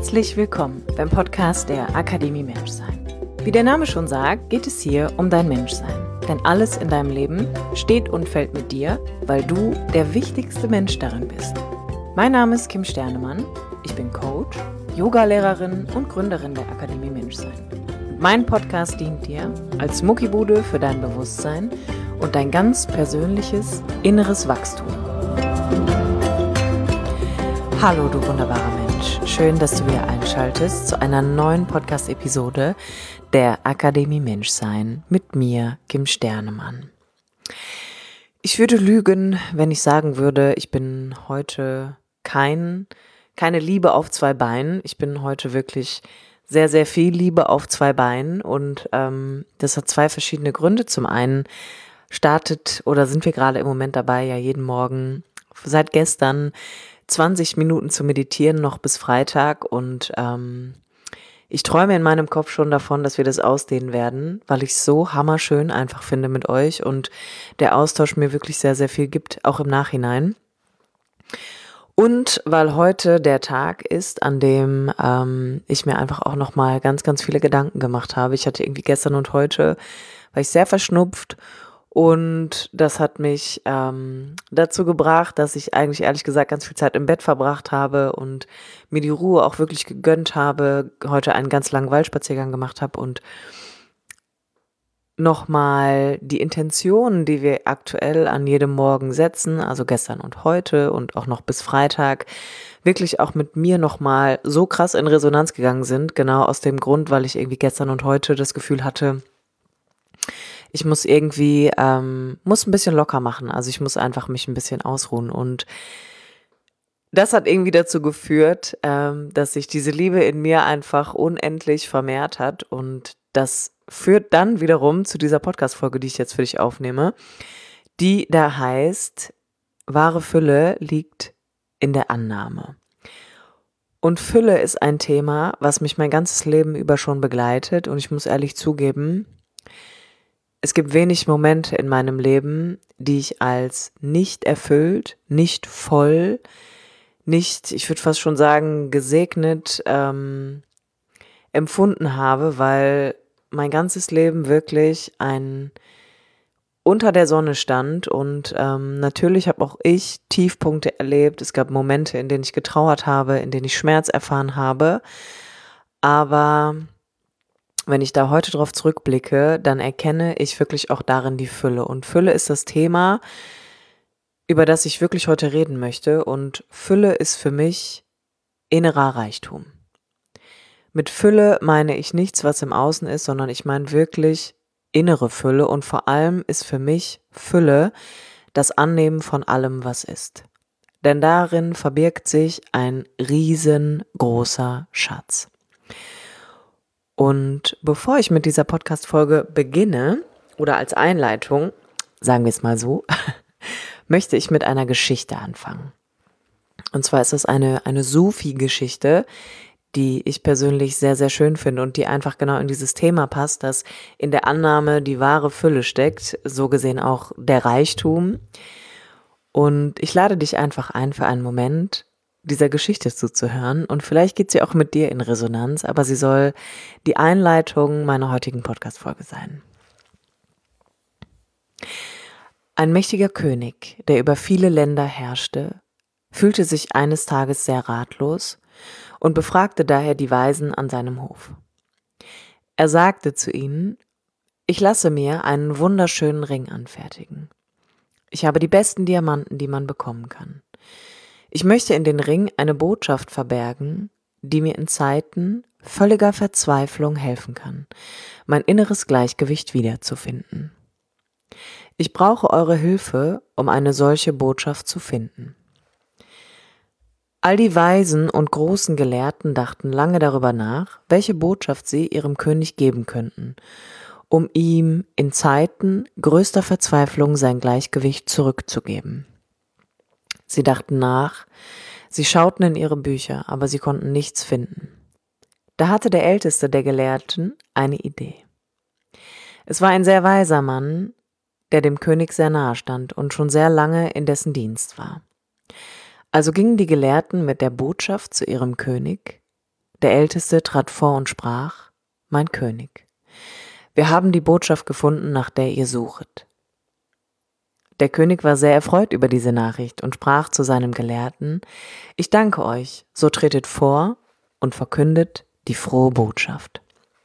Herzlich willkommen beim Podcast der Akademie Menschsein. Wie der Name schon sagt, geht es hier um dein Menschsein. Denn alles in deinem Leben steht und fällt mit dir, weil du der wichtigste Mensch darin bist. Mein Name ist Kim Sternemann, ich bin Coach, Yogalehrerin und Gründerin der Akademie Menschsein. Mein Podcast dient dir als Muckibude für dein Bewusstsein und dein ganz persönliches inneres Wachstum. Hallo du wunderbarer Mensch, schön, dass du wieder einschaltest zu einer neuen Podcast-Episode der Akademie Menschsein mit mir, Kim Sternemann. Ich würde lügen, wenn ich sagen würde, ich bin heute keine Liebe auf zwei Beinen. Ich bin heute wirklich sehr, sehr viel Liebe auf zwei Beinen und das hat zwei verschiedene Gründe. Zum einen sind wir gerade im Moment dabei, ja jeden Morgen seit gestern 20 Minuten zu meditieren, noch bis Freitag und ich träume in meinem Kopf schon davon, dass wir das ausdehnen werden, weil ich es so hammerschön einfach finde mit euch und der Austausch mir wirklich sehr, sehr viel gibt, auch im Nachhinein. Und weil heute der Tag ist, an dem ich mir einfach auch nochmal ganz, ganz viele Gedanken gemacht habe. Ich hatte irgendwie gestern und heute, war ich sehr verschnupft. Und das hat mich dazu gebracht, dass ich eigentlich ehrlich gesagt ganz viel Zeit im Bett verbracht habe und mir die Ruhe auch wirklich gegönnt habe, heute einen ganz langen Waldspaziergang gemacht habe und nochmal die Intentionen, die wir aktuell an jedem Morgen setzen, also gestern und heute und auch noch bis Freitag, wirklich auch mit mir nochmal so krass in Resonanz gegangen sind, genau aus dem Grund, weil ich irgendwie gestern und heute das Gefühl hatte, ich muss irgendwie, muss ein bisschen locker machen. Also ich muss einfach mich ein bisschen ausruhen. Und das hat irgendwie dazu geführt, dass sich diese Liebe in mir einfach unendlich vermehrt hat. Und das führt dann wiederum zu dieser Podcast-Folge, die ich jetzt für dich aufnehme, die da heißt, wahre Fülle liegt in der Annahme. Und Fülle ist ein Thema, was mich mein ganzes Leben über schon begleitet. Und ich muss ehrlich zugeben, es gibt wenig Momente in meinem Leben, die ich als nicht erfüllt, nicht voll, nicht, ich würde fast schon sagen, gesegnet empfunden habe, weil mein ganzes Leben wirklich ein unter der Sonne stand und natürlich habe auch ich Tiefpunkte erlebt. Es gab Momente, in denen ich getrauert habe, in denen ich Schmerz erfahren habe, aber wenn ich da heute drauf zurückblicke, dann erkenne ich wirklich auch darin die Fülle. Und Fülle ist das Thema, über das ich wirklich heute reden möchte. Und Fülle ist für mich innerer Reichtum. Mit Fülle meine ich nichts, was im Außen ist, sondern ich meine wirklich innere Fülle. Und vor allem ist für mich Fülle das Annehmen von allem, was ist. Denn darin verbirgt sich ein riesengroßer Schatz. Und bevor ich mit dieser Podcast-Folge beginne, oder als Einleitung, sagen wir es mal so, möchte ich mit einer Geschichte anfangen. Und zwar ist es eine Sufi-Geschichte, die ich persönlich sehr, sehr schön finde und die einfach genau in dieses Thema passt, dass in der Annahme die wahre Fülle steckt, so gesehen auch der Reichtum. Und ich lade dich einfach ein für einen Moment, dieser Geschichte zuzuhören und vielleicht geht sie auch mit dir in Resonanz, aber sie soll die Einleitung meiner heutigen Podcast-Folge sein. Ein mächtiger König, der über viele Länder herrschte, fühlte sich eines Tages sehr ratlos und befragte daher die Weisen an seinem Hof. Er sagte zu ihnen: Ich lasse mir einen wunderschönen Ring anfertigen. Ich habe die besten Diamanten, die man bekommen kann. Ich möchte in den Ring eine Botschaft verbergen, die mir in Zeiten völliger Verzweiflung helfen kann, mein inneres Gleichgewicht wiederzufinden. Ich brauche eure Hilfe, um eine solche Botschaft zu finden. All die Weisen und großen Gelehrten dachten lange darüber nach, welche Botschaft sie ihrem König geben könnten, um ihm in Zeiten größter Verzweiflung sein Gleichgewicht zurückzugeben. Sie dachten nach, sie schauten in ihre Bücher, aber sie konnten nichts finden. Da hatte der Älteste der Gelehrten eine Idee. Es war ein sehr weiser Mann, der dem König sehr nahe stand und schon sehr lange in dessen Dienst war. Also gingen die Gelehrten mit der Botschaft zu ihrem König, der Älteste, trat vor und sprach: Mein König, wir haben die Botschaft gefunden, nach der ihr suchet. Der König war sehr erfreut über diese Nachricht und sprach zu seinem Gelehrten: Ich danke euch, so tretet vor und verkündet die frohe Botschaft.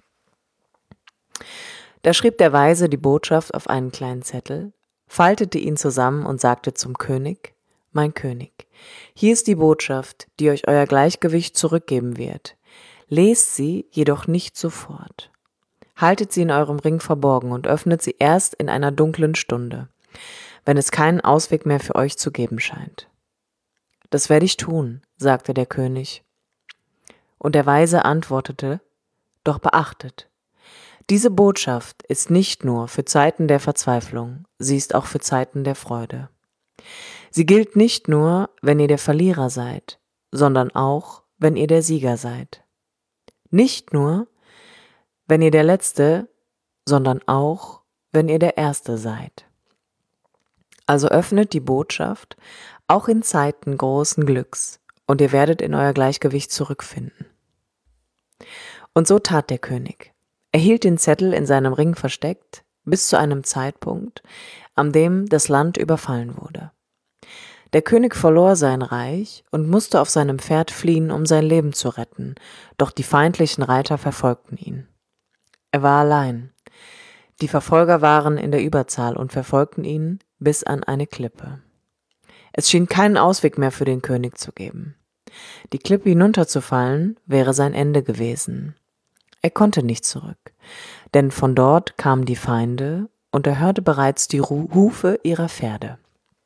Da schrieb der Weise die Botschaft auf einen kleinen Zettel, faltete ihn zusammen und sagte zum König: Mein König, hier ist die Botschaft, die euch euer Gleichgewicht zurückgeben wird. Lest sie jedoch nicht sofort. Haltet sie in eurem Ring verborgen und öffnet sie erst in einer dunklen Stunde, wenn es keinen Ausweg mehr für euch zu geben scheint. Das werde ich tun, sagte der König. Und der Weise antwortete: Doch beachtet, diese Botschaft ist nicht nur für Zeiten der Verzweiflung, sie ist auch für Zeiten der Freude. Sie gilt nicht nur, wenn ihr der Verlierer seid, sondern auch, wenn ihr der Sieger seid. Nicht nur, wenn ihr der Letzte, sondern auch, wenn ihr der Erste seid. Also öffnet die Botschaft auch in Zeiten großen Glücks, und ihr werdet in euer Gleichgewicht zurückfinden. Und so tat der König. Er hielt den Zettel in seinem Ring versteckt, bis zu einem Zeitpunkt, an dem das Land überfallen wurde. Der König verlor sein Reich und musste auf seinem Pferd fliehen, um sein Leben zu retten, doch die feindlichen Reiter verfolgten ihn. Er war allein. Die Verfolger waren in der Überzahl und verfolgten ihn bis an eine Klippe. Es schien keinen Ausweg mehr für den König zu geben. Die Klippe hinunterzufallen wäre sein Ende gewesen. Er konnte nicht zurück, denn von dort kamen die Feinde und er hörte bereits die Hufe ihrer Pferde.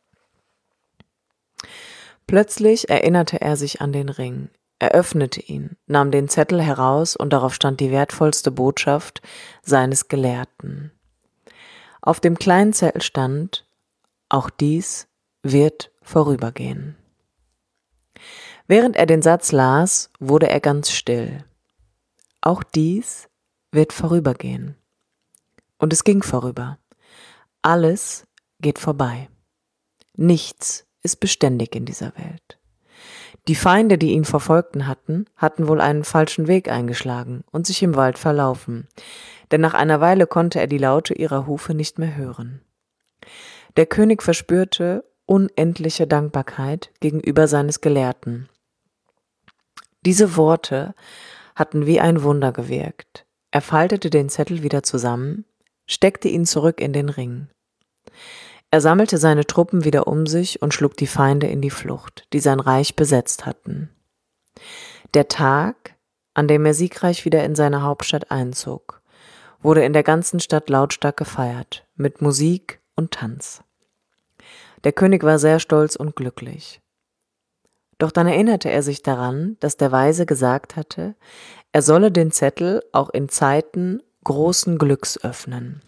Plötzlich erinnerte er sich an den Ring. Er öffnete ihn, nahm den Zettel heraus und darauf stand die wertvollste Botschaft seines Gelehrten. Auf dem kleinen Zettel stand: Auch dies wird vorübergehen. Während er den Satz las, wurde er ganz still. Auch dies wird vorübergehen. Und es ging vorüber. Alles geht vorbei. Nichts ist beständig in dieser Welt. Die Feinde, die ihn verfolgten hatten wohl einen falschen Weg eingeschlagen und sich im Wald verlaufen, denn nach einer Weile konnte er die Laute ihrer Hufe nicht mehr hören. Der König verspürte unendliche Dankbarkeit gegenüber seines Gelehrten. Diese Worte hatten wie ein Wunder gewirkt. Er faltete den Zettel wieder zusammen, steckte ihn zurück in den Ring. Er sammelte seine Truppen wieder um sich und schlug die Feinde in die Flucht, die sein Reich besetzt hatten. Der Tag, an dem er siegreich wieder in seine Hauptstadt einzog, wurde in der ganzen Stadt lautstark gefeiert, mit Musik und Tanz. Der König war sehr stolz und glücklich. Doch dann erinnerte er sich daran, dass der Weise gesagt hatte, er solle den Zettel auch in Zeiten großen Glücks öffnen.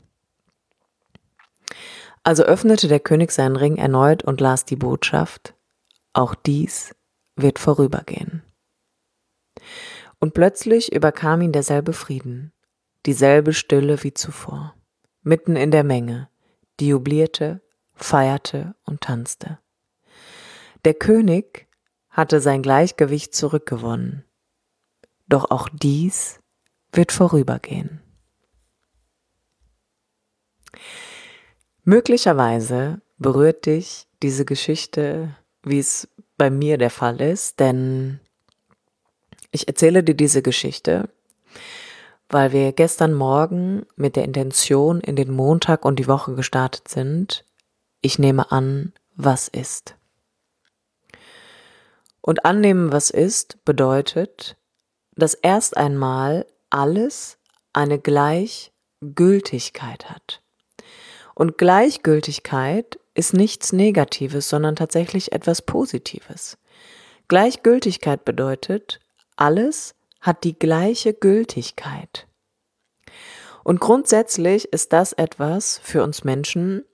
Also öffnete der König seinen Ring erneut und las die Botschaft: Auch dies wird vorübergehen. Und plötzlich überkam ihn derselbe Frieden, dieselbe Stille wie zuvor, mitten in der Menge, die jublierte, feierte und tanzte. Der König hatte sein Gleichgewicht zurückgewonnen, doch auch dies wird vorübergehen. Möglicherweise berührt dich diese Geschichte, wie es bei mir der Fall ist, denn ich erzähle dir diese Geschichte, weil wir gestern Morgen mit der Intention in den Montag und die Woche gestartet sind: Ich nehme an, was ist. Und annehmen, was ist, bedeutet, dass erst einmal alles eine Gleichgültigkeit hat. Und Gleichgültigkeit ist nichts Negatives, sondern tatsächlich etwas Positives. Gleichgültigkeit bedeutet, alles hat die gleiche Gültigkeit. Und grundsätzlich ist das etwas für uns Menschen,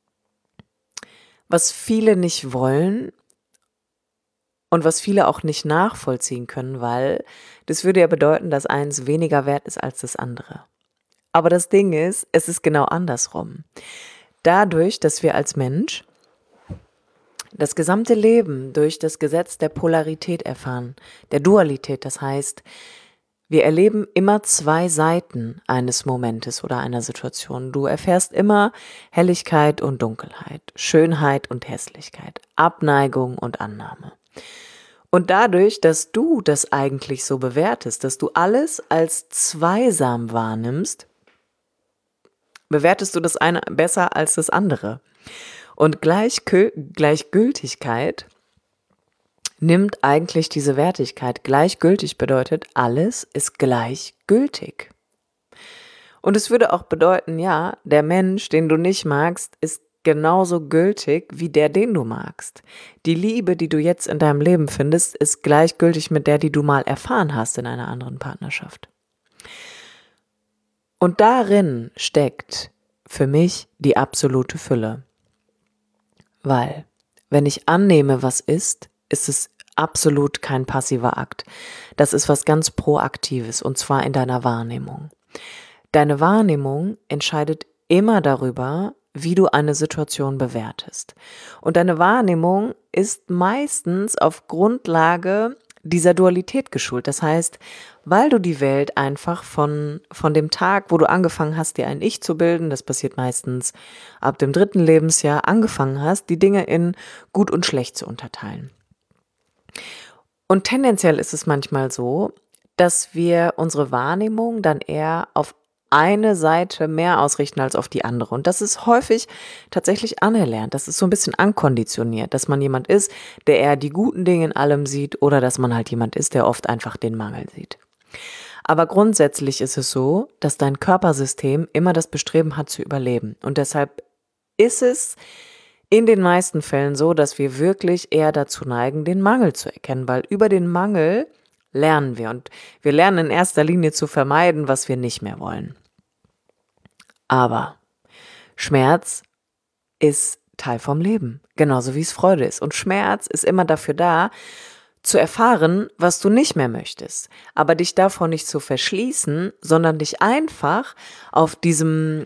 was viele nicht wollen und was viele auch nicht nachvollziehen können, weil das würde ja bedeuten, dass eins weniger wert ist als das andere. Aber das Ding ist, es ist genau andersrum. Dadurch, dass wir als Mensch das gesamte Leben durch das Gesetz der Polarität erfahren, der Dualität, das heißt, Wir erleben immer zwei Seiten eines Momentes oder einer Situation. Du erfährst immer Helligkeit und Dunkelheit, Schönheit und Hässlichkeit, Abneigung und Annahme. Und dadurch, dass du das eigentlich so bewertest, dass du alles als zweisam wahrnimmst, bewertest du das eine besser als das andere. Und Gleichgültigkeit nimmt eigentlich diese Wertigkeit. Gleichgültig bedeutet, alles ist gleichgültig. Und es würde auch bedeuten, ja, der Mensch, den du nicht magst, ist genauso gültig wie der, den du magst. Die Liebe, die du jetzt in deinem Leben findest, ist gleichgültig mit der, die du mal erfahren hast in einer anderen Partnerschaft. Und darin steckt für mich die absolute Fülle. Weil, wenn ich annehme, was ist es absolut kein passiver Akt. Das ist was ganz Proaktives, und zwar in deiner Wahrnehmung. Deine Wahrnehmung entscheidet immer darüber, wie du eine Situation bewertest. Und deine Wahrnehmung ist meistens auf Grundlage dieser Dualität geschult. Das heißt, weil du die Welt einfach von dem Tag, wo du angefangen hast, dir ein Ich zu bilden, das passiert meistens ab dem 3. Lebensjahr, angefangen hast, die Dinge in gut und schlecht zu unterteilen. Und tendenziell ist es manchmal so, dass wir unsere Wahrnehmung dann eher auf eine Seite mehr ausrichten als auf die andere. Und das ist häufig tatsächlich anerlernt. Das ist so ein bisschen ankonditioniert, dass man jemand ist, der eher die guten Dinge in allem sieht, oder dass man halt jemand ist, der oft einfach den Mangel sieht. Aber grundsätzlich ist es so, dass dein Körpersystem immer das Bestreben hat zu überleben. Und deshalb ist es in den meisten Fällen so, dass wir wirklich eher dazu neigen, den Mangel zu erkennen, weil über den Mangel lernen wir. Und wir lernen in erster Linie zu vermeiden, was wir nicht mehr wollen. Aber Schmerz ist Teil vom Leben, genauso wie es Freude ist. Und Schmerz ist immer dafür da, zu erfahren, was du nicht mehr möchtest. Aber dich davor nicht zu verschließen, sondern dich einfach auf dieser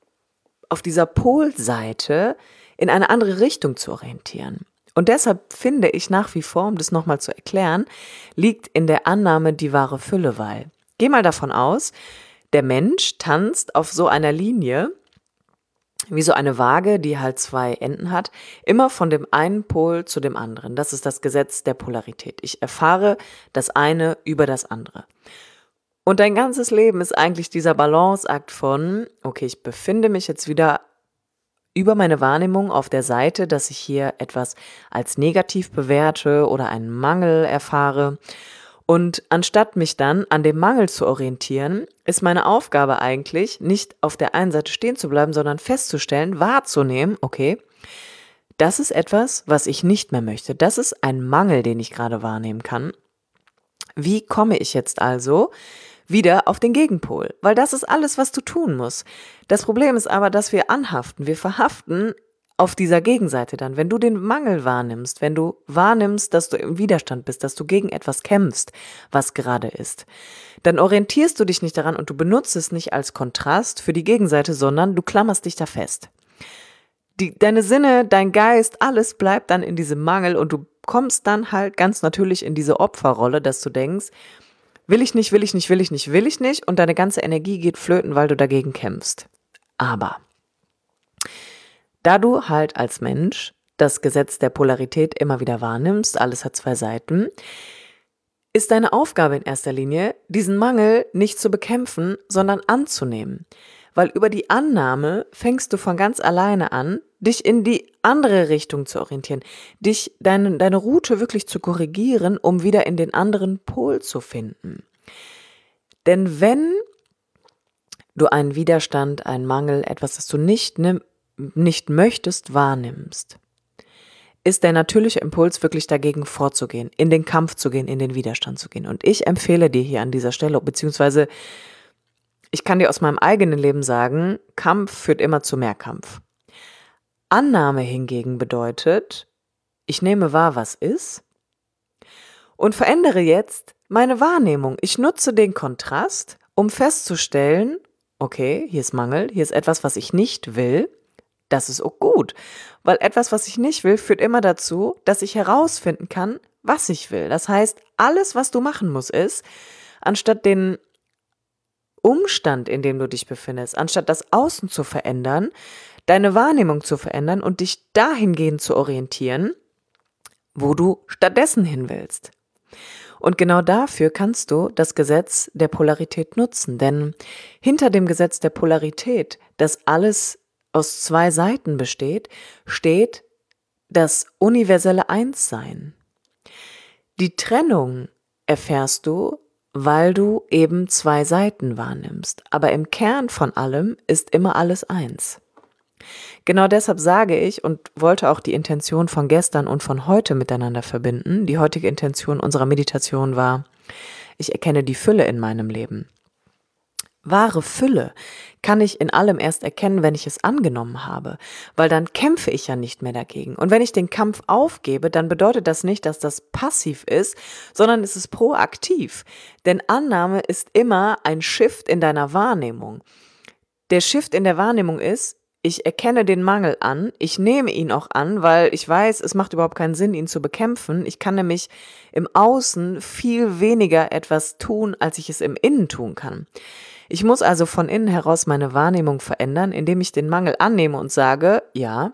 Polseite in eine andere Richtung zu orientieren. Und deshalb finde ich nach wie vor, um das nochmal zu erklären, liegt in der Annahme die wahre Fülle, weil geh mal davon aus, der Mensch tanzt auf so einer Linie, wie so eine Waage, die halt zwei Enden hat, immer von dem einen Pol zu dem anderen. Das ist das Gesetz der Polarität. Ich erfahre das eine über das andere. Und dein ganzes Leben ist eigentlich dieser Balanceakt von, okay, ich befinde mich jetzt wieder über meine Wahrnehmung auf der Seite, dass ich hier etwas als negativ bewerte oder einen Mangel erfahre. Und anstatt mich dann an dem Mangel zu orientieren, ist meine Aufgabe eigentlich, nicht auf der einen Seite stehen zu bleiben, sondern festzustellen, wahrzunehmen, okay, das ist etwas, was ich nicht mehr möchte. Das ist ein Mangel, den ich gerade wahrnehmen kann. Wie komme ich jetzt also wieder auf den Gegenpol? Weil das ist alles, was du tun musst. Das Problem ist aber, dass wir anhaften. Wir verhaften auf dieser Gegenseite dann. Wenn du den Mangel wahrnimmst, wenn du wahrnimmst, dass du im Widerstand bist, dass du gegen etwas kämpfst, was gerade ist, dann orientierst du dich nicht daran und du benutzt es nicht als Kontrast für die Gegenseite, sondern du klammerst dich da fest. Deine Sinne, dein Geist, alles bleibt dann in diesem Mangel und du kommst dann halt ganz natürlich in diese Opferrolle, dass du denkst, will ich nicht, will ich nicht, will ich nicht, will ich nicht, und deine ganze Energie geht flöten, weil du dagegen kämpfst. Aber da du halt als Mensch das Gesetz der Polarität immer wieder wahrnimmst, alles hat zwei Seiten, ist deine Aufgabe in erster Linie, diesen Mangel nicht zu bekämpfen, sondern anzunehmen. Weil über die Annahme fängst du von ganz alleine an, dich in die andere Richtung zu orientieren, deine Route wirklich zu korrigieren, um wieder in den anderen Pol zu finden. Denn wenn du einen Widerstand, einen Mangel, etwas, das du nicht möchtest, wahrnimmst, ist der natürliche Impuls, wirklich dagegen vorzugehen, in den Kampf zu gehen, in den Widerstand zu gehen. Und ich empfehle dir hier an dieser Stelle, beziehungsweise ich kann dir aus meinem eigenen Leben sagen, Kampf führt immer zu mehr Kampf. Annahme hingegen bedeutet, ich nehme wahr, was ist, und verändere jetzt meine Wahrnehmung. Ich nutze den Kontrast, um festzustellen, okay, hier ist Mangel, hier ist etwas, was ich nicht will. Das ist auch gut, weil etwas, was ich nicht will, führt immer dazu, dass ich herausfinden kann, was ich will. Das heißt, alles, was du machen musst, ist, anstatt den Umstand, in dem du dich befindest, anstatt das Außen zu verändern, deine Wahrnehmung zu verändern und dich dahingehend zu orientieren, wo du stattdessen hin willst. Und genau dafür kannst du das Gesetz der Polarität nutzen, denn hinter dem Gesetz der Polarität, das alles aus zwei Seiten besteht, steht das universelle Einssein. Die Trennung erfährst du, weil du eben zwei Seiten wahrnimmst, aber im Kern von allem ist immer alles eins. Genau deshalb sage ich und wollte auch die Intention von gestern und von heute miteinander verbinden. Die heutige Intention unserer Meditation war, ich erkenne die Fülle in meinem Leben. Wahre Fülle kann ich in allem erst erkennen, wenn ich es angenommen habe, weil dann kämpfe ich ja nicht mehr dagegen. Und wenn ich den Kampf aufgebe, dann bedeutet das nicht, dass das passiv ist, sondern es ist proaktiv. Denn Annahme ist immer ein Shift in deiner Wahrnehmung. Der Shift in der Wahrnehmung ist, ich erkenne den Mangel an, ich nehme ihn auch an, weil ich weiß, es macht überhaupt keinen Sinn, ihn zu bekämpfen. Ich kann nämlich im Außen viel weniger etwas tun, als ich es im Innen tun kann. Ich muss also von innen heraus meine Wahrnehmung verändern, indem ich den Mangel annehme und sage, ja,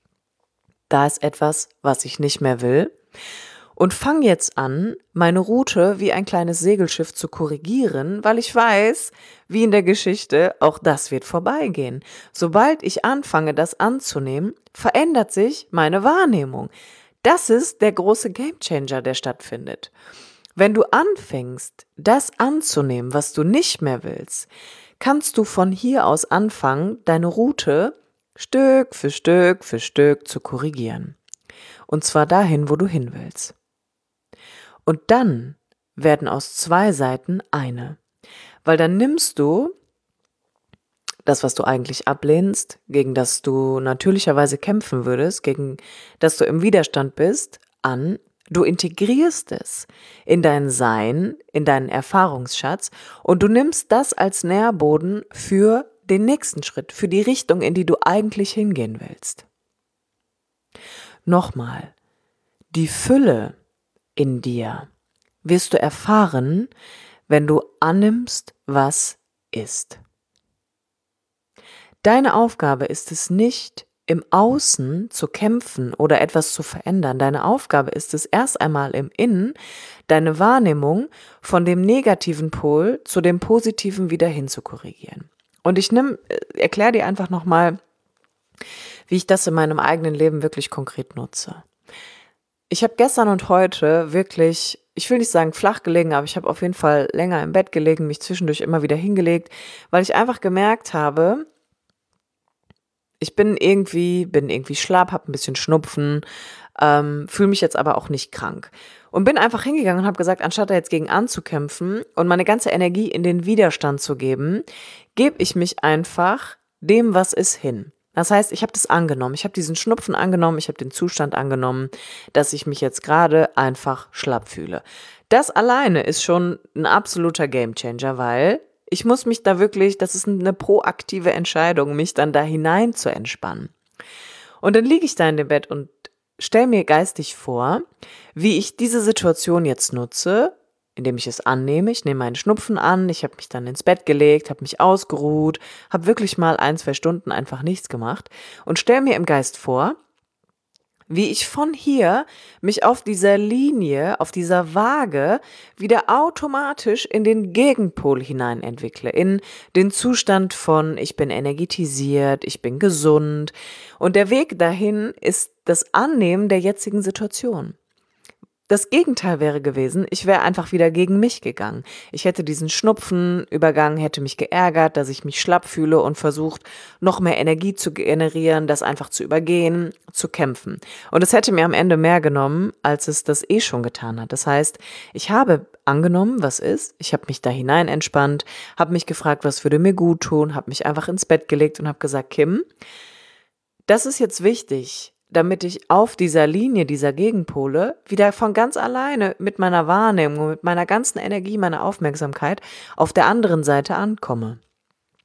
da ist etwas, was ich nicht mehr will. Und fange jetzt an, meine Route wie ein kleines Segelschiff zu korrigieren, weil ich weiß, wie in der Geschichte, auch das wird vorbeigehen. Sobald ich anfange, das anzunehmen, verändert sich meine Wahrnehmung. Das ist der große Gamechanger, der stattfindet. Wenn du anfängst, das anzunehmen, was du nicht mehr willst, kannst du von hier aus anfangen, deine Route Stück für Stück für Stück zu korrigieren. Und zwar dahin, wo du hin willst. Und dann werden aus zwei Seiten eine. Weil dann nimmst du das, was du eigentlich ablehnst, gegen das du natürlicherweise kämpfen würdest, gegen das du im Widerstand bist, an. Du integrierst es in dein Sein, in deinen Erfahrungsschatz und du nimmst das als Nährboden für den nächsten Schritt, für die Richtung, in die du eigentlich hingehen willst. Nochmal, die Fülle in dir wirst du erfahren, wenn du annimmst, was ist. Deine Aufgabe ist es nicht, im Außen zu kämpfen oder etwas zu verändern. Deine Aufgabe ist es erst einmal im Innen, deine Wahrnehmung von dem negativen Pol zu dem positiven wieder hin zu korrigieren. Und ich erkläre dir einfach nochmal, wie ich das in meinem eigenen Leben wirklich konkret nutze. Ich habe gestern und heute wirklich, ich will nicht sagen flach gelegen, aber ich habe auf jeden Fall länger im Bett gelegen, mich zwischendurch immer wieder hingelegt, weil ich einfach gemerkt habe, ich bin irgendwie schlapp, habe ein bisschen Schnupfen, fühle mich jetzt aber auch nicht krank. Und bin einfach hingegangen und habe gesagt, anstatt da jetzt gegen anzukämpfen und meine ganze Energie in den Widerstand zu geben, gebe ich mich einfach dem, was ist, hin. Das heißt, ich habe das angenommen, ich habe diesen Schnupfen angenommen, ich habe den Zustand angenommen, dass ich mich jetzt gerade einfach schlapp fühle. Das alleine ist schon ein absoluter Gamechanger, weil ich muss mich da wirklich, das ist eine proaktive Entscheidung, mich dann da hinein zu entspannen. Und dann liege ich da in dem Bett und stelle mir geistig vor, wie ich diese Situation jetzt nutze, indem ich es annehme. Ich nehme meinen Schnupfen an, ich habe mich dann ins Bett gelegt, habe mich ausgeruht, habe wirklich mal 1-2 Stunden einfach nichts gemacht und stelle mir im Geist vor, wie ich von hier mich auf dieser Linie, auf dieser Waage wieder automatisch in den Gegenpol hinein entwickle, in den Zustand von ich bin energetisiert, ich bin gesund und der Weg dahin ist das Annehmen der jetzigen Situation. Das Gegenteil wäre gewesen, ich wäre einfach wieder gegen mich gegangen. Ich hätte diesen Schnupfen übergangen, hätte mich geärgert, dass ich mich schlapp fühle und versucht, noch mehr Energie zu generieren, das einfach zu übergehen, zu kämpfen. Und es hätte mir am Ende mehr genommen, als es das schon getan hat. Das heißt, ich habe angenommen, was ist, ich habe mich da hinein entspannt, habe mich gefragt, was würde mir gut tun, habe mich einfach ins Bett gelegt und habe gesagt, Kim, das ist jetzt wichtig, damit ich auf dieser Linie, dieser Gegenpole wieder von ganz alleine mit meiner Wahrnehmung, mit meiner ganzen Energie, meiner Aufmerksamkeit auf der anderen Seite ankomme.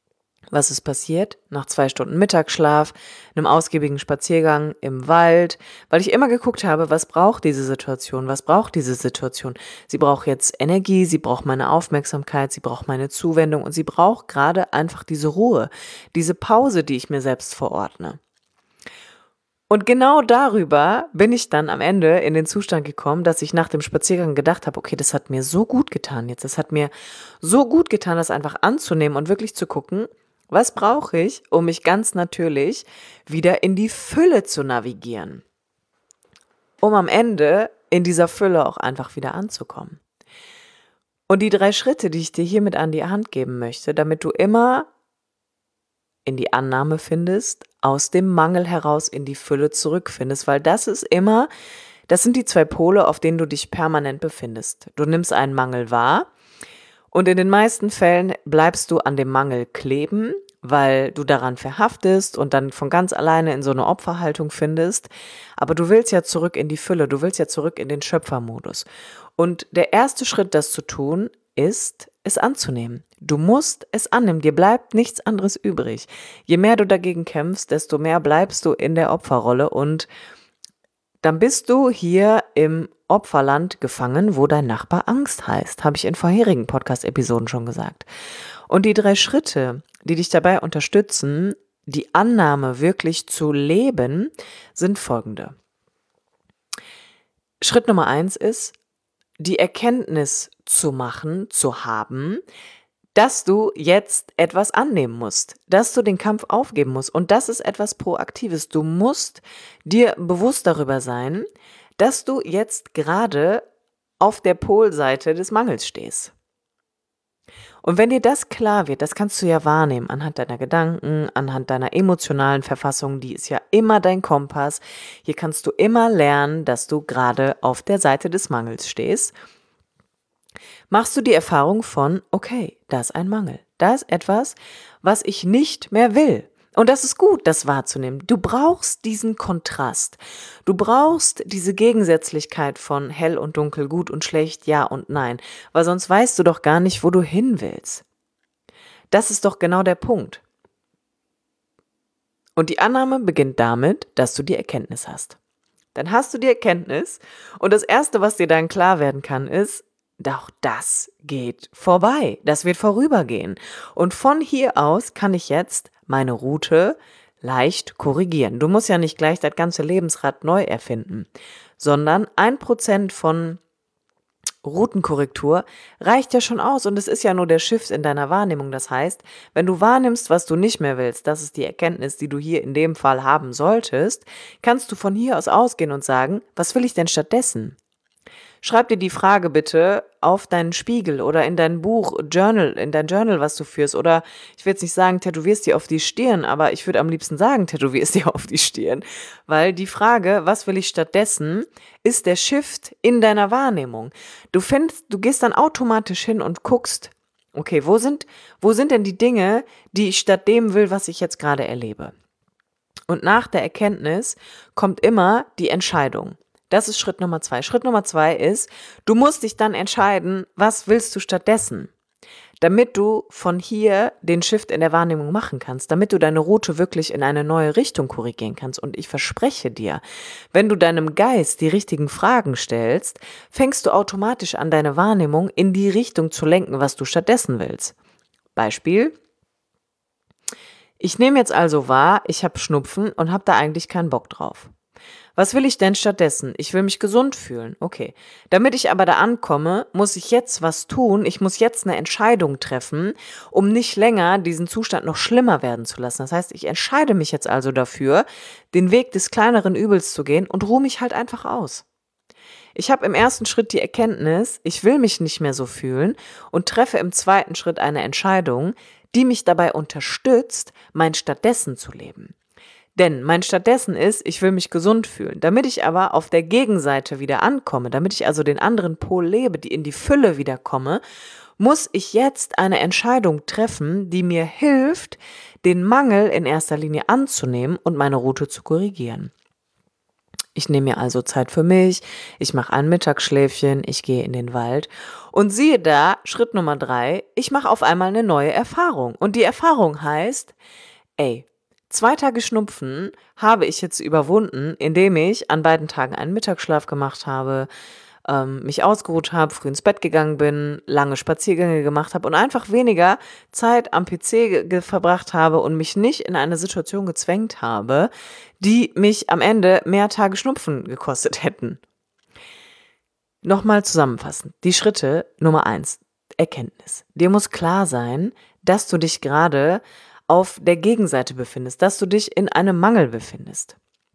Was ist passiert? Nach 2 Stunden Mittagsschlaf, einem ausgiebigen Spaziergang im Wald, weil ich immer geguckt habe, was braucht diese Situation? Was braucht diese Situation? Sie braucht jetzt Energie, sie braucht meine Aufmerksamkeit, sie braucht meine Zuwendung und sie braucht gerade einfach diese Ruhe, diese Pause, die ich mir selbst verordne. Und genau darüber bin ich dann am Ende in den Zustand gekommen, dass ich nach dem Spaziergang gedacht habe, okay, das hat mir so gut getan jetzt. Das hat mir so gut getan, das einfach anzunehmen und wirklich zu gucken, was brauche ich, um mich ganz natürlich wieder in die Fülle zu navigieren, um am Ende in dieser Fülle auch einfach wieder anzukommen. Und die 3 Schritte, die ich dir hiermit an die Hand geben möchte, damit du immer in die Annahme findest, aus dem Mangel heraus in die Fülle zurückfindest, weil das sind die 2 Pole, auf denen du dich permanent befindest. Du nimmst einen Mangel wahr und in den meisten Fällen bleibst du an dem Mangel kleben, weil du daran verhaftest und dann von ganz alleine in so eine Opferhaltung findest. Aber du willst ja zurück in die Fülle, du willst ja zurück in den Schöpfermodus. Und der erste Schritt, das zu tun, ist, es anzunehmen. Du musst es annehmen, dir bleibt nichts anderes übrig. Je mehr du dagegen kämpfst, desto mehr bleibst du in der Opferrolle und dann bist du hier im Opferland gefangen, wo dein Nachbar Angst heißt, habe ich in vorherigen Podcast-Episoden schon gesagt. Und die 3 Schritte, die dich dabei unterstützen, die Annahme wirklich zu leben, sind folgende. Schritt Nummer 1 ist, die Erkenntnis zu haben, dass du jetzt etwas annehmen musst, dass du den Kampf aufgeben musst. Und das ist etwas Proaktives. Du musst dir bewusst darüber sein, dass du jetzt gerade auf der Polseite des Mangels stehst. Und wenn dir das klar wird, das kannst du ja wahrnehmen anhand deiner Gedanken, anhand deiner emotionalen Verfassung, die ist ja immer dein Kompass. Hier kannst du immer lernen, dass du gerade auf der Seite des Mangels stehst. Machst du die Erfahrung von, okay, da ist ein Mangel. Da ist etwas, was ich nicht mehr will. Und das ist gut, das wahrzunehmen. Du brauchst diesen Kontrast. Du brauchst diese Gegensätzlichkeit von hell und dunkel, gut und schlecht, ja und nein. Weil sonst weißt du doch gar nicht, wo du hin willst. Das ist doch genau der Punkt. Und die Annahme beginnt damit, dass du die Erkenntnis hast. Dann hast du die Erkenntnis und das Erste, was dir dann klar werden kann, ist, doch das geht vorbei, das wird vorübergehen. Und von hier aus kann ich jetzt meine Route leicht korrigieren. Du musst ja nicht gleich das ganze Lebensrad neu erfinden, sondern 1% von Routenkorrektur reicht ja schon aus und es ist ja nur der Shift in deiner Wahrnehmung. Das heißt, wenn du wahrnimmst, was du nicht mehr willst, das ist die Erkenntnis, die du hier in dem Fall haben solltest, kannst du von hier aus ausgehen und sagen, was will ich denn stattdessen? Schreib dir die Frage bitte auf deinen Spiegel oder in dein Buch, in dein Journal, was du führst. Oder ich will jetzt nicht sagen, tätowierst dir auf die Stirn, aber ich würde am liebsten sagen, tätowierst dir auf die Stirn. Weil die Frage, was will ich stattdessen, ist der Shift in deiner Wahrnehmung. Du gehst dann automatisch hin und guckst, okay, wo sind denn die Dinge, die ich statt dem will, was ich jetzt gerade erlebe? Und nach der Erkenntnis kommt immer die Entscheidung. Das ist Schritt Nummer 2. Schritt Nummer 2 ist, du musst dich dann entscheiden, was willst du stattdessen, damit du von hier den Shift in der Wahrnehmung machen kannst, damit du deine Route wirklich in eine neue Richtung korrigieren kannst. Und ich verspreche dir, wenn du deinem Geist die richtigen Fragen stellst, fängst du automatisch an, deine Wahrnehmung in die Richtung zu lenken, was du stattdessen willst. Beispiel: Ich nehme jetzt also wahr, ich habe Schnupfen und habe da eigentlich keinen Bock drauf. Was will ich denn stattdessen? Ich will mich gesund fühlen. Okay. Damit ich aber da ankomme, muss ich jetzt was tun. Ich muss jetzt eine Entscheidung treffen, um nicht länger diesen Zustand noch schlimmer werden zu lassen. Das heißt, ich entscheide mich jetzt also dafür, den Weg des kleineren Übels zu gehen und ruhe mich halt einfach aus. Ich habe im ersten Schritt die Erkenntnis, ich will mich nicht mehr so fühlen und treffe im zweiten Schritt eine Entscheidung, die mich dabei unterstützt, mein Stattdessen zu leben. Denn mein Stattdessen ist, ich will mich gesund fühlen. Damit ich aber auf der Gegenseite wieder ankomme, damit ich also den anderen Pol lebe, die in die Fülle wieder komme, muss ich jetzt eine Entscheidung treffen, die mir hilft, den Mangel in erster Linie anzunehmen und meine Route zu korrigieren. Ich nehme mir also Zeit für mich, ich mache ein Mittagsschläfchen, ich gehe in den Wald und siehe da, Schritt Nummer 3, ich mache auf einmal eine neue Erfahrung. Und die Erfahrung heißt, ey, 2 Tage Schnupfen habe ich jetzt überwunden, indem ich an beiden Tagen einen Mittagsschlaf gemacht habe, mich ausgeruht habe, früh ins Bett gegangen bin, lange Spaziergänge gemacht habe und einfach weniger Zeit am PC verbracht habe und mich nicht in eine Situation gezwängt habe, die mich am Ende mehr Tage Schnupfen gekostet hätten. Nochmal zusammenfassend. Die Schritte Nummer 1, Erkenntnis. Dir muss klar sein, dass du dich gerade auf der Gegenseite befindest, dass du dich in einem Mangel befindest.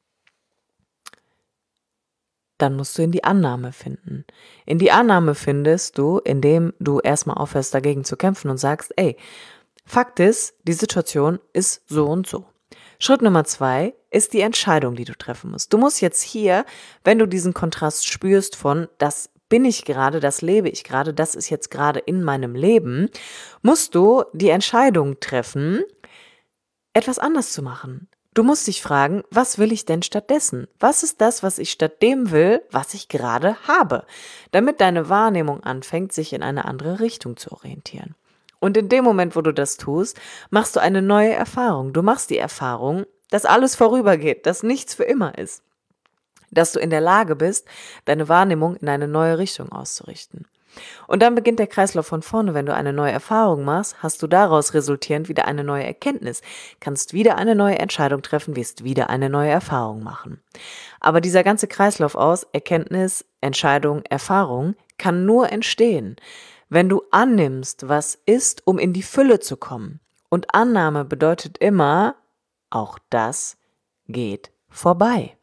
Dann musst du in die Annahme finden. In die Annahme findest du, indem du erstmal aufhörst, dagegen zu kämpfen und sagst, ey, Fakt ist, die Situation ist so und so. Schritt Nummer 2 ist die Entscheidung, die du treffen musst. Du musst jetzt hier, wenn du diesen Kontrast spürst von, das bin ich gerade, das lebe ich gerade, das ist jetzt gerade in meinem Leben, musst du die Entscheidung treffen, etwas anders zu machen. Du musst dich fragen, was will ich denn stattdessen? Was ist das, was ich statt dem will, was ich gerade habe? Damit deine Wahrnehmung anfängt, sich in eine andere Richtung zu orientieren. Und in dem Moment, wo du das tust, machst du eine neue Erfahrung. Du machst die Erfahrung, dass alles vorübergeht, dass nichts für immer ist. Dass du in der Lage bist, deine Wahrnehmung in eine neue Richtung auszurichten. Und dann beginnt der Kreislauf von vorne. Wenn du eine neue Erfahrung machst, hast du daraus resultierend wieder eine neue Erkenntnis, kannst wieder eine neue Entscheidung treffen, wirst wieder eine neue Erfahrung machen. Aber dieser ganze Kreislauf aus Erkenntnis, Entscheidung, Erfahrung kann nur entstehen, wenn du annimmst, was ist, um in die Fülle zu kommen. Und Annahme bedeutet immer, auch das geht vorbei.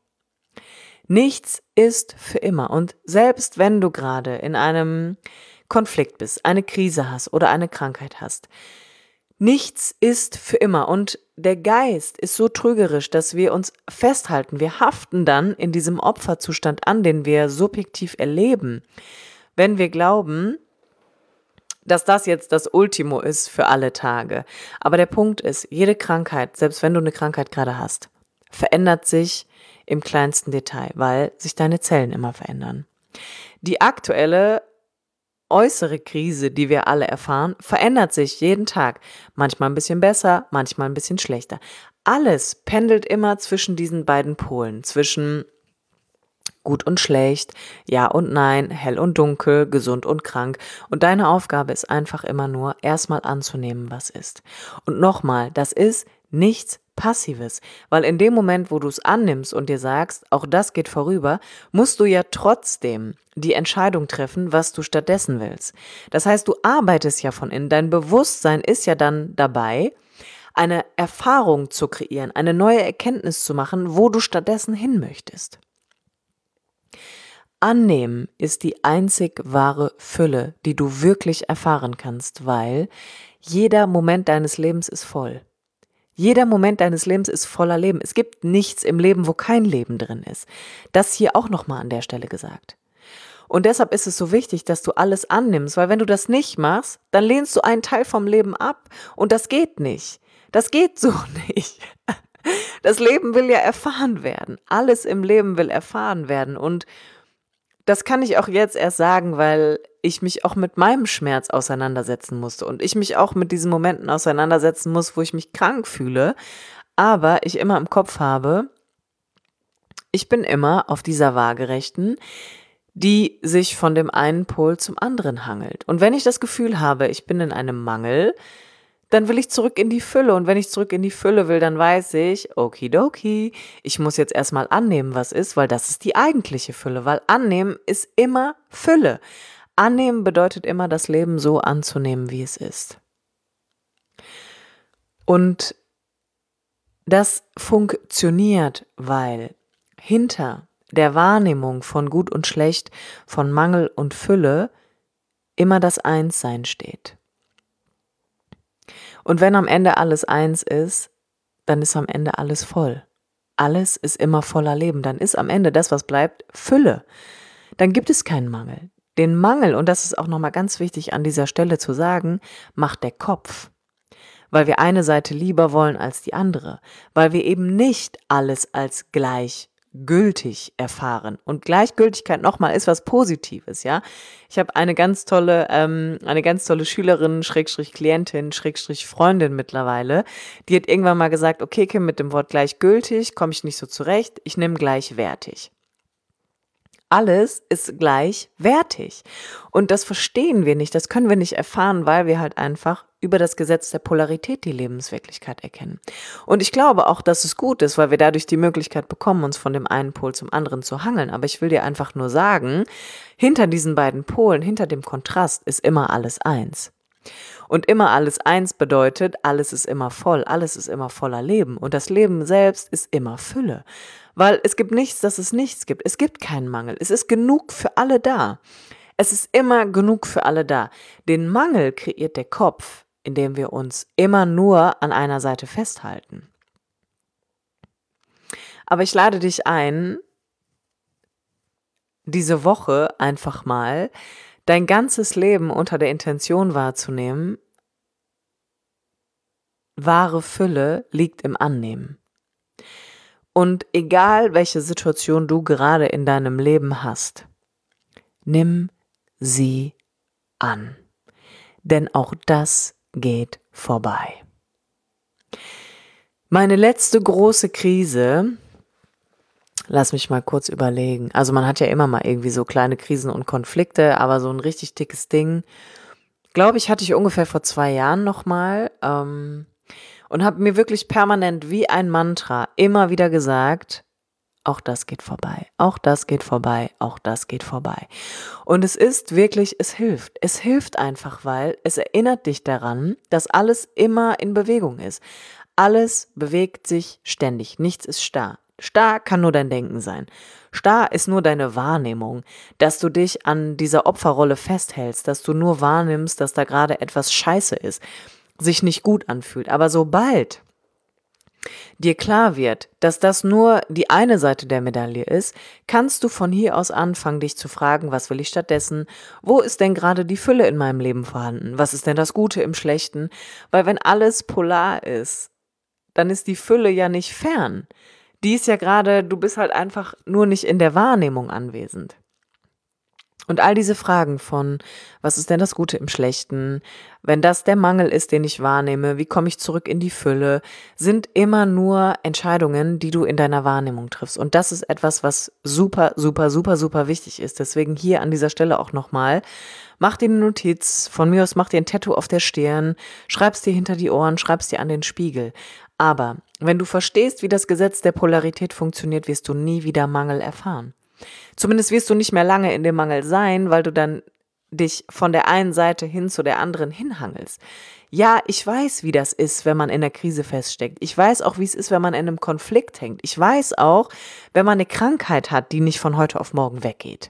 Nichts ist für immer. Und selbst wenn du gerade in einem Konflikt bist, eine Krise hast oder eine Krankheit hast, nichts ist für immer. Und der Geist ist so trügerisch, dass wir uns festhalten. Wir haften dann in diesem Opferzustand an, den wir subjektiv erleben, wenn wir glauben, dass das jetzt das Ultimo ist für alle Tage. Aber der Punkt ist, jede Krankheit, selbst wenn du eine Krankheit gerade hast, verändert sich im kleinsten Detail, weil sich deine Zellen immer verändern. Die aktuelle äußere Krise, die wir alle erfahren, verändert sich jeden Tag. Manchmal ein bisschen besser, manchmal ein bisschen schlechter. Alles pendelt immer zwischen diesen beiden Polen, zwischen gut und schlecht, ja und nein, hell und dunkel, gesund und krank. Und deine Aufgabe ist einfach immer nur, erstmal anzunehmen, was ist. Und nochmal, das ist nichts Passives, weil in dem Moment, wo du es annimmst und dir sagst, auch das geht vorüber, musst du ja trotzdem die Entscheidung treffen, was du stattdessen willst. Das heißt, du arbeitest ja von innen, dein Bewusstsein ist ja dann dabei, eine Erfahrung zu kreieren, eine neue Erkenntnis zu machen, wo du stattdessen hin möchtest. Annehmen ist die einzig wahre Fülle, die du wirklich erfahren kannst, weil jeder Moment deines Lebens ist voll. Jeder Moment deines Lebens ist voller Leben. Es gibt nichts im Leben, wo kein Leben drin ist. Das hier auch nochmal an der Stelle gesagt. Und deshalb ist es so wichtig, dass du alles annimmst, weil wenn du das nicht machst, dann lehnst du einen Teil vom Leben ab und das geht nicht. Das geht so nicht. Das Leben will ja erfahren werden. Alles im Leben will erfahren werden und das kann ich auch jetzt erst sagen, weil ich mich auch mit meinem Schmerz auseinandersetzen musste und ich mich auch mit diesen Momenten auseinandersetzen muss, wo ich mich krank fühle, aber ich immer im Kopf habe, ich bin immer auf dieser Waagerechten, die sich von dem einen Pol zum anderen hangelt. Und wenn ich das Gefühl habe, ich bin in einem Mangel, dann will ich zurück in die Fülle. Und wenn ich zurück in die Fülle will, dann weiß ich, okidoki, ich muss jetzt erstmal annehmen, was ist, weil das ist die eigentliche Fülle. Weil annehmen ist immer Fülle. Annehmen bedeutet immer, das Leben so anzunehmen, wie es ist. Und das funktioniert, weil hinter der Wahrnehmung von Gut und Schlecht, von Mangel und Fülle immer das Einssein steht. Und wenn am Ende alles eins ist, dann ist am Ende alles voll. Alles ist immer voller Leben. Dann ist am Ende das, was bleibt, Fülle. Dann gibt es keinen Mangel. Den Mangel, und das ist auch nochmal ganz wichtig an dieser Stelle zu sagen, macht der Kopf. Weil wir eine Seite lieber wollen als die andere. Weil wir eben nicht alles als gleich gültig erfahren. Und Gleichgültigkeit nochmal ist was Positives, ja. Ich habe eine ganz tolle Schülerin, Schrägstrich Klientin, Schrägstrich Freundin mittlerweile, die hat irgendwann mal gesagt, okay, Kim, mit dem Wort gleichgültig komme ich nicht so zurecht, ich nehme gleichwertig. Alles ist gleichwertig. Und das verstehen wir nicht, das können wir nicht erfahren, weil wir halt einfach über das Gesetz der Polarität die Lebenswirklichkeit erkennen. Und ich glaube auch, dass es gut ist, weil wir dadurch die Möglichkeit bekommen, uns von dem einen Pol zum anderen zu hangeln. Aber ich will dir einfach nur sagen, hinter diesen beiden Polen, hinter dem Kontrast ist immer alles eins. Und immer alles eins bedeutet, alles ist immer voll, alles ist immer voller Leben. Und das Leben selbst ist immer Fülle. Weil es gibt nichts, dass es nichts gibt. Es gibt keinen Mangel. Es ist genug für alle da. Es ist immer genug für alle da. Den Mangel kreiert der Kopf, indem wir uns immer nur an einer Seite festhalten. Aber ich lade dich ein, diese Woche einfach mal dein ganzes Leben unter der Intention wahrzunehmen, wahre Fülle liegt im Annehmen. Und egal, welche Situation du gerade in deinem Leben hast, nimm sie an. Denn auch das geht vorbei. Meine letzte große Krise, lass mich mal kurz überlegen. Also man hat ja immer mal irgendwie so kleine Krisen und Konflikte, aber so ein richtig dickes Ding, glaube ich, hatte ich ungefähr vor 2 Jahren nochmal. Und habe mir wirklich permanent wie ein Mantra immer wieder gesagt, auch das geht vorbei, auch das geht vorbei, auch das geht vorbei. Und es ist wirklich, es hilft. Es hilft einfach, weil es erinnert dich daran, dass alles immer in Bewegung ist. Alles bewegt sich ständig, nichts ist starr. Starr kann nur dein Denken sein. Starr ist nur deine Wahrnehmung, dass du dich an dieser Opferrolle festhältst, dass du nur wahrnimmst, dass da gerade etwas scheiße ist, sich nicht gut anfühlt. Aber sobald dir klar wird, dass das nur die eine Seite der Medaille ist, kannst du von hier aus anfangen, dich zu fragen, was will ich stattdessen? Wo ist denn gerade die Fülle in meinem Leben vorhanden? Was ist denn das Gute im Schlechten? Weil wenn alles polar ist, dann ist die Fülle ja nicht fern. Die ist ja gerade, du bist halt einfach nur nicht in der Wahrnehmung anwesend. Und all diese Fragen von, was ist denn das Gute im Schlechten, wenn das der Mangel ist, den ich wahrnehme, wie komme ich zurück in die Fülle, sind immer nur Entscheidungen, die du in deiner Wahrnehmung triffst. Und das ist etwas, was super, super, super, super wichtig ist. Deswegen hier an dieser Stelle auch nochmal, mach dir eine Notiz, von mir aus mach dir ein Tattoo auf der Stirn, schreib's dir hinter die Ohren, schreib's dir an den Spiegel. Aber wenn du verstehst, wie das Gesetz der Polarität funktioniert, wirst du nie wieder Mangel erfahren. Zumindest wirst du nicht mehr lange in dem Mangel sein, weil du dann dich von der einen Seite hin zu der anderen hinhangelst. Ja, ich weiß, wie das ist, wenn man in der Krise feststeckt. Ich weiß auch, wie es ist, wenn man in einem Konflikt hängt. Ich weiß auch, wenn man eine Krankheit hat, die nicht von heute auf morgen weggeht.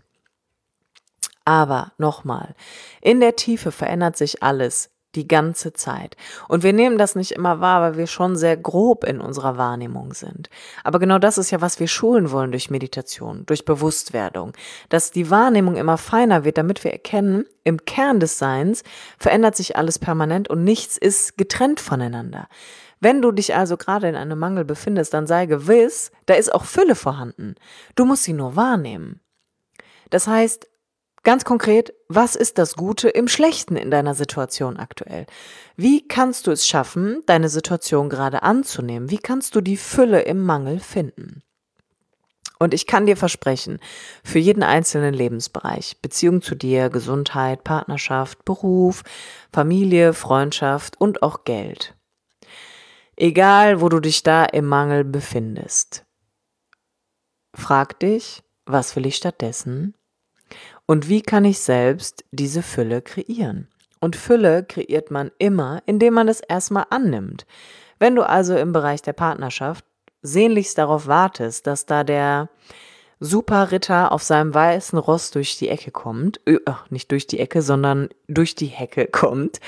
Aber nochmal, in der Tiefe verändert sich alles die ganze Zeit. Und wir nehmen das nicht immer wahr, weil wir schon sehr grob in unserer Wahrnehmung sind. Aber genau das ist ja, was wir schulen wollen durch Meditation, durch Bewusstwerdung. Dass die Wahrnehmung immer feiner wird, damit wir erkennen, im Kern des Seins verändert sich alles permanent und nichts ist getrennt voneinander. Wenn du dich also gerade in einem Mangel befindest, dann sei gewiss, da ist auch Fülle vorhanden. Du musst sie nur wahrnehmen. Das heißt, ganz konkret, was ist das Gute im Schlechten in deiner Situation aktuell? Wie kannst du es schaffen, deine Situation gerade anzunehmen? Wie kannst du die Fülle im Mangel finden? Und ich kann dir versprechen, für jeden einzelnen Lebensbereich, Beziehung zu dir, Gesundheit, Partnerschaft, Beruf, Familie, Freundschaft und auch Geld. Egal, wo du dich da im Mangel befindest, frag dich, was will ich stattdessen? Und wie kann ich selbst diese Fülle kreieren? Und Fülle kreiert man immer, indem man es erstmal annimmt. Wenn du also im Bereich der Partnerschaft sehnlichst darauf wartest, dass da der Superritter auf seinem weißen Ross durch die Ecke kommt, nicht durch die Ecke, sondern durch die Hecke kommt,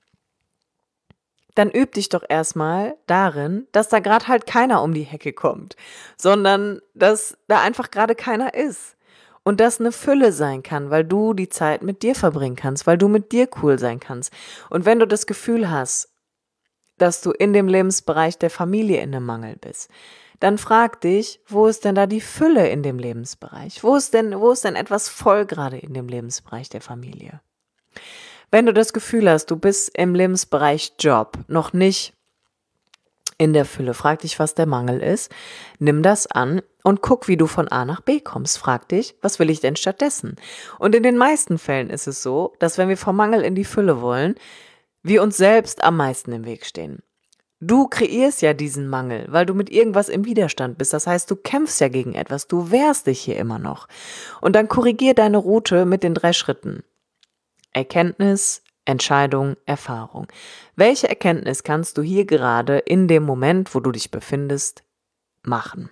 dann üb dich doch erstmal darin, dass da gerade halt keiner um die Hecke kommt, sondern dass da einfach gerade keiner ist. Und das eine Fülle sein kann, weil du die Zeit mit dir verbringen kannst, weil du mit dir cool sein kannst. Und wenn du das Gefühl hast, dass du in dem Lebensbereich der Familie in einem Mangel bist, dann frag dich, wo ist denn da die Fülle in dem Lebensbereich? Wo ist denn etwas voll gerade in dem Lebensbereich der Familie? Wenn du das Gefühl hast, du bist im Lebensbereich Job noch nicht in der Fülle, frag dich, was der Mangel ist, nimm das an und guck, wie du von A nach B kommst. Frag dich, was will ich denn stattdessen? Und in den meisten Fällen ist es so, dass wenn wir vom Mangel in die Fülle wollen, wir uns selbst am meisten im Weg stehen. Du kreierst ja diesen Mangel, weil du mit irgendwas im Widerstand bist. Das heißt, du kämpfst ja gegen etwas, du wehrst dich hier immer noch. Und dann korrigier deine Route mit den 3 Schritten. Erkenntnis, Entscheidung, Erfahrung. Welche Erkenntnis kannst du hier gerade in dem Moment, wo du dich befindest, machen?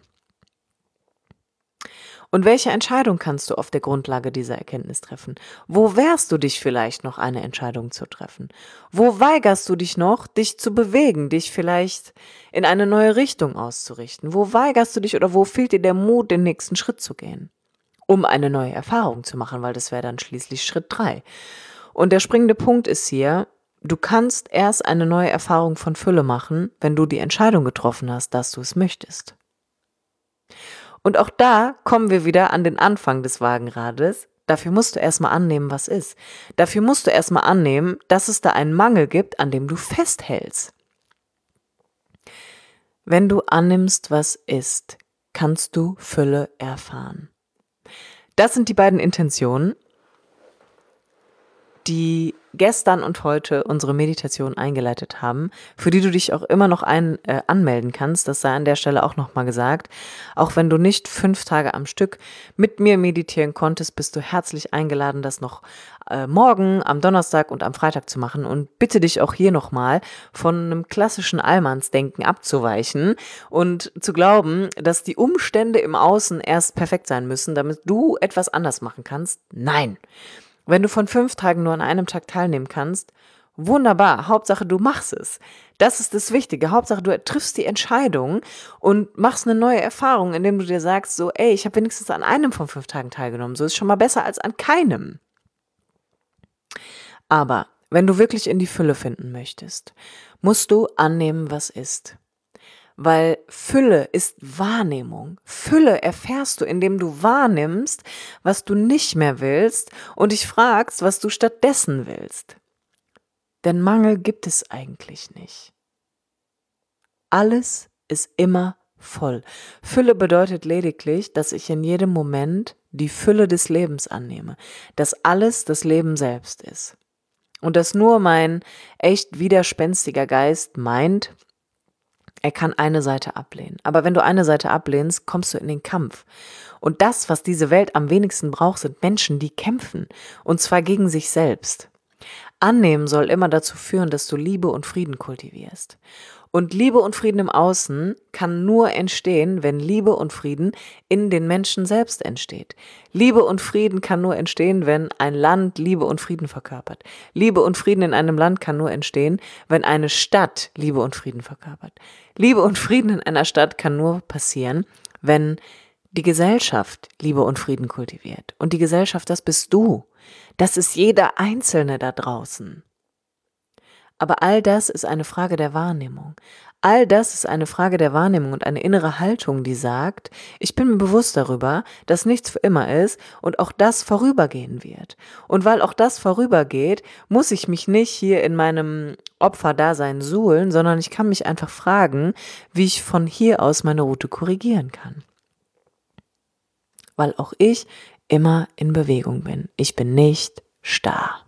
Und welche Entscheidung kannst du auf der Grundlage dieser Erkenntnis treffen? Wo wehrst du dich vielleicht noch, eine Entscheidung zu treffen? Wo weigerst du dich noch, dich zu bewegen, dich vielleicht in eine neue Richtung auszurichten? Wo weigerst du dich oder wo fehlt dir der Mut, den nächsten Schritt zu gehen, um eine neue Erfahrung zu machen, weil das wäre dann schließlich Schritt 3. Und der springende Punkt ist hier, du kannst erst eine neue Erfahrung von Fülle machen, wenn du die Entscheidung getroffen hast, dass du es möchtest. Und auch da kommen wir wieder an den Anfang des Wagenrades. Dafür musst du erstmal annehmen, was ist. Dafür musst du erstmal annehmen, dass es da einen Mangel gibt, an dem du festhältst. Wenn du annimmst, was ist, kannst du Fülle erfahren. Das sind die beiden Intentionen, die gestern und heute unsere Meditation eingeleitet haben, für die du dich auch immer noch anmelden kannst. Das sei an der Stelle auch nochmal gesagt. Auch wenn du nicht 5 Tage am Stück mit mir meditieren konntest, bist du herzlich eingeladen, das noch morgen, am Donnerstag und am Freitag zu machen. Und bitte dich auch hier nochmal von einem klassischen Allmannsdenken abzuweichen und zu glauben, dass die Umstände im Außen erst perfekt sein müssen, damit du etwas anders machen kannst. Nein! Wenn du von 5 Tagen nur an einem Tag teilnehmen kannst, wunderbar, Hauptsache du machst es. Das ist das Wichtige, Hauptsache du triffst die Entscheidung und machst eine neue Erfahrung, indem du dir sagst, so, ey, ich habe wenigstens an einem von 5 Tagen teilgenommen, so ist schon mal besser als an keinem. Aber wenn du wirklich in die Fülle finden möchtest, musst du annehmen, was ist. Weil Fülle ist Wahrnehmung. Fülle erfährst du, indem du wahrnimmst, was du nicht mehr willst und dich fragst, was du stattdessen willst. Denn Mangel gibt es eigentlich nicht. Alles ist immer voll. Fülle bedeutet lediglich, dass ich in jedem Moment die Fülle des Lebens annehme, dass alles das Leben selbst ist. Und dass nur mein echt widerspenstiger Geist meint, er kann eine Seite ablehnen. Aber wenn du eine Seite ablehnst, kommst du in den Kampf. Und das, was diese Welt am wenigsten braucht, sind Menschen, die kämpfen. Und zwar gegen sich selbst. Annehmen soll immer dazu führen, dass du Liebe und Frieden kultivierst. Und Liebe und Frieden im Außen kann nur entstehen, wenn Liebe und Frieden in den Menschen selbst entsteht. Liebe und Frieden kann nur entstehen, wenn ein Land Liebe und Frieden verkörpert. Liebe und Frieden in einem Land kann nur entstehen, wenn eine Stadt Liebe und Frieden verkörpert. Liebe und Frieden in einer Stadt kann nur passieren, wenn die Gesellschaft Liebe und Frieden kultiviert. Und die Gesellschaft, das bist du. Das ist jeder Einzelne da draußen. Aber all das ist eine Frage der Wahrnehmung. All das ist eine Frage der Wahrnehmung und eine innere Haltung, die sagt, ich bin mir bewusst darüber, dass nichts für immer ist und auch das vorübergehen wird. Und weil auch das vorübergeht, muss ich mich nicht hier in meinem Opferdasein suhlen, sondern ich kann mich einfach fragen, wie ich von hier aus meine Route korrigieren kann. Weil auch ich immer in Bewegung bin. Ich bin nicht starr.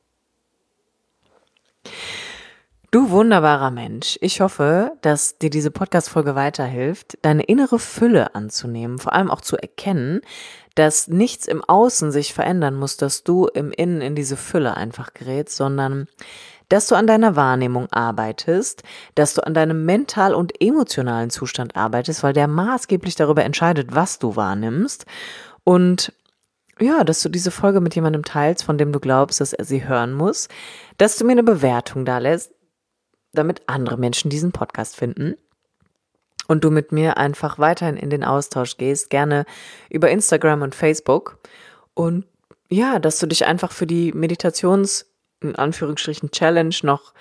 Du wunderbarer Mensch, ich hoffe, dass dir diese Podcast-Folge weiterhilft, deine innere Fülle anzunehmen, vor allem auch zu erkennen, dass nichts im Außen sich verändern muss, dass du im Innen in diese Fülle einfach gerätst, sondern dass du an deiner Wahrnehmung arbeitest, dass du an deinem mental- und emotionalen Zustand arbeitest, weil der maßgeblich darüber entscheidet, was du wahrnimmst und ja, dass du diese Folge mit jemandem teilst, von dem du glaubst, dass er sie hören muss, dass du mir eine Bewertung da lässt, damit andere Menschen diesen Podcast finden und du mit mir einfach weiterhin in den Austausch gehst, gerne über Instagram und Facebook und ja, dass du dich einfach für die Meditations, in Anführungsstrichen, Challenge noch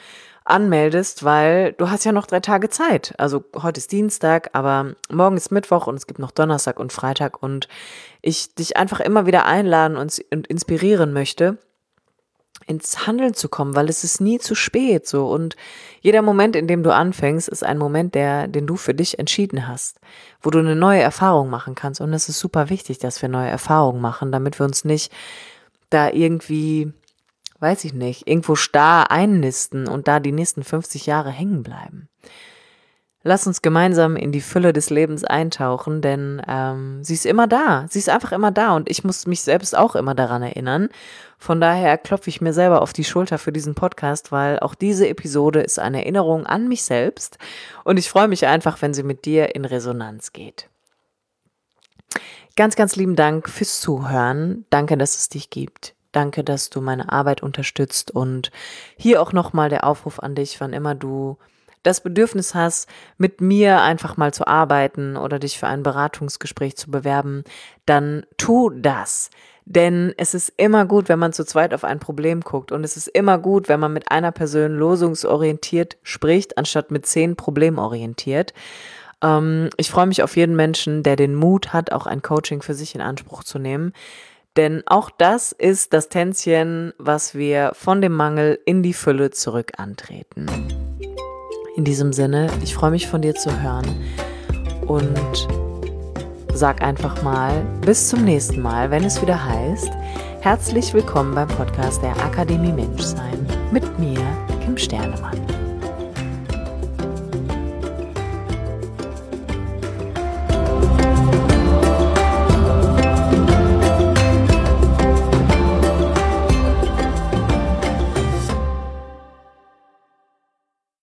anmeldest, weil du hast ja noch 3 Tage Zeit. Also heute ist Dienstag, aber morgen ist Mittwoch und es gibt noch Donnerstag und Freitag und ich dich einfach immer wieder einladen und inspirieren möchte, ins Handeln zu kommen, weil es ist nie zu spät so und jeder Moment, in dem du anfängst, ist ein Moment, den du für dich entschieden hast, wo du eine neue Erfahrung machen kannst und es ist super wichtig, dass wir neue Erfahrungen machen, damit wir uns nicht da irgendwie, weiß ich nicht, irgendwo starr einnisten und da die nächsten 50 Jahre hängen bleiben. Lass uns gemeinsam in die Fülle des Lebens eintauchen, denn sie ist immer da. Sie ist einfach immer da und ich muss mich selbst auch immer daran erinnern. Von daher klopfe ich mir selber auf die Schulter für diesen Podcast, weil auch diese Episode ist eine Erinnerung an mich selbst und ich freue mich einfach, wenn sie mit dir in Resonanz geht. Ganz, ganz lieben Dank fürs Zuhören. Danke, dass es dich gibt. Danke, dass du meine Arbeit unterstützt und hier auch nochmal der Aufruf an dich, wann immer du das Bedürfnis hast, mit mir einfach mal zu arbeiten oder dich für ein Beratungsgespräch zu bewerben, dann tu das. Denn es ist immer gut, wenn man zu zweit auf ein Problem guckt und es ist immer gut, wenn man mit einer Person lösungsorientiert spricht, anstatt mit 10 problemorientiert. Ich freue mich auf jeden Menschen, der den Mut hat, auch ein Coaching für sich in Anspruch zu nehmen. Denn auch das ist das Tänzchen, was wir von dem Mangel in die Fülle zurück antreten. In diesem Sinne, ich freue mich von dir zu hören und sag einfach mal bis zum nächsten Mal, wenn es wieder heißt, herzlich willkommen beim Podcast der Akademie Menschsein mit mir, Kim Sternemann.